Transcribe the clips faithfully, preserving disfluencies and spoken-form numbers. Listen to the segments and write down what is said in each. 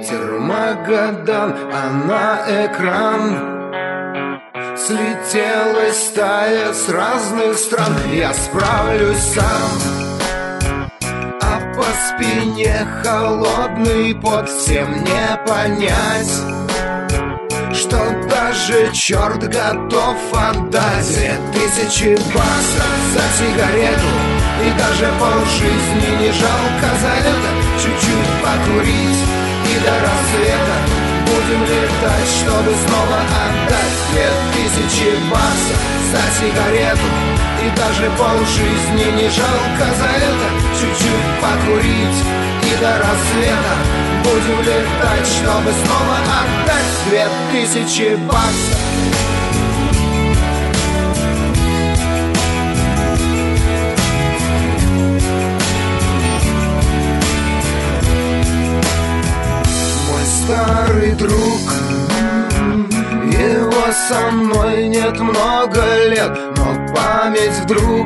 ветер Магадан, а на экран слетелась стая с разных стран. Я справлюсь сам, а по спине холодный пот. Всем не понять, что даже черт готов отдать две тысячи баксов за сигарету, и даже полжизни не жалко за это. Чуть-чуть покурить и до рассвета будем летать, чтобы снова отдать две тысячи баксов за сигарету, и даже полжизни не жалко за это. Чуть-чуть покурить и до рассвета будем летать, чтобы снова отдать две тысячи баксов. Старый друг, его со мной нет много лет, но память вдруг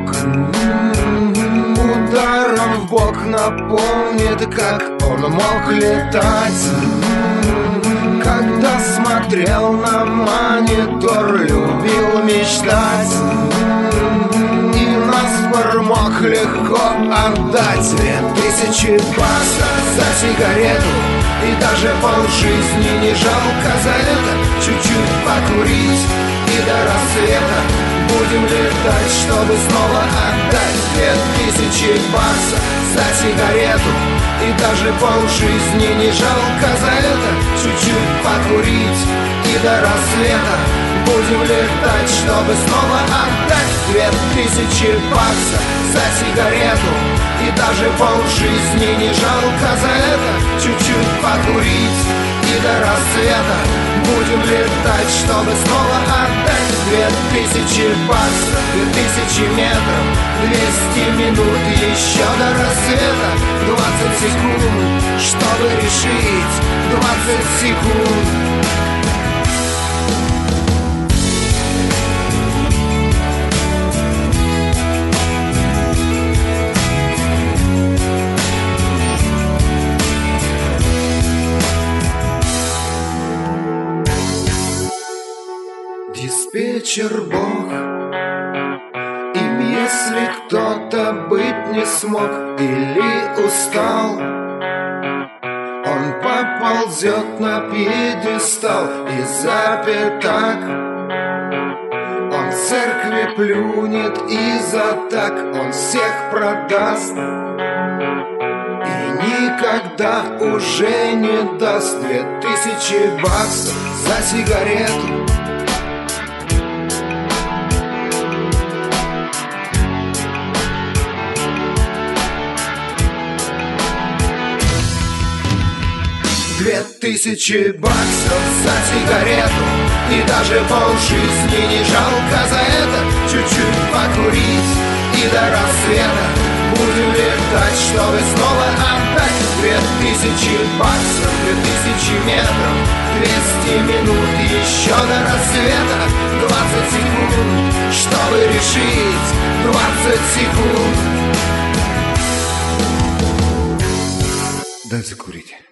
ударом в бок напомнит, как он мог летать. Когда смотрел на монитор, любил мечтать, и наспор мог легко отдать две тысячи баксов за сигарету, и даже полжизни не жалко за это. Чуть-чуть покурить и до рассвета будем летать, чтобы снова отдать две тысячи баксов за сигарету, и даже полжизни не жалко за это. Чуть-чуть покурить и до рассвета будем летать, чтобы снова отдать две тысячи баксов за сигарету, и даже полжизни не жалко за это. Чуть-чуть покурить и до рассвета будем летать, чтобы снова отдать две тысячи баксов. Две тысячи метров, двести минут, еще до рассвета двадцать секунд, чтобы решить двадцать секунд. Диспетчер Бог, им если кто-то быть не смог или устал, он поползет на пьедестал и запятак. Он в церкви плюнет и за так он всех продаст, и никогда уже не даст две тысячи баксов за сигарету. Две тысячи баксов за сигарету, и даже полжизни не жалко за это. Чуть-чуть покурить и до рассвета будем летать, чтобы снова отдать две тысячи баксов. Две тысячи метров, двести минут, еще до рассвета двадцать секунд, чтобы решить двадцать секунд. Дай закурить.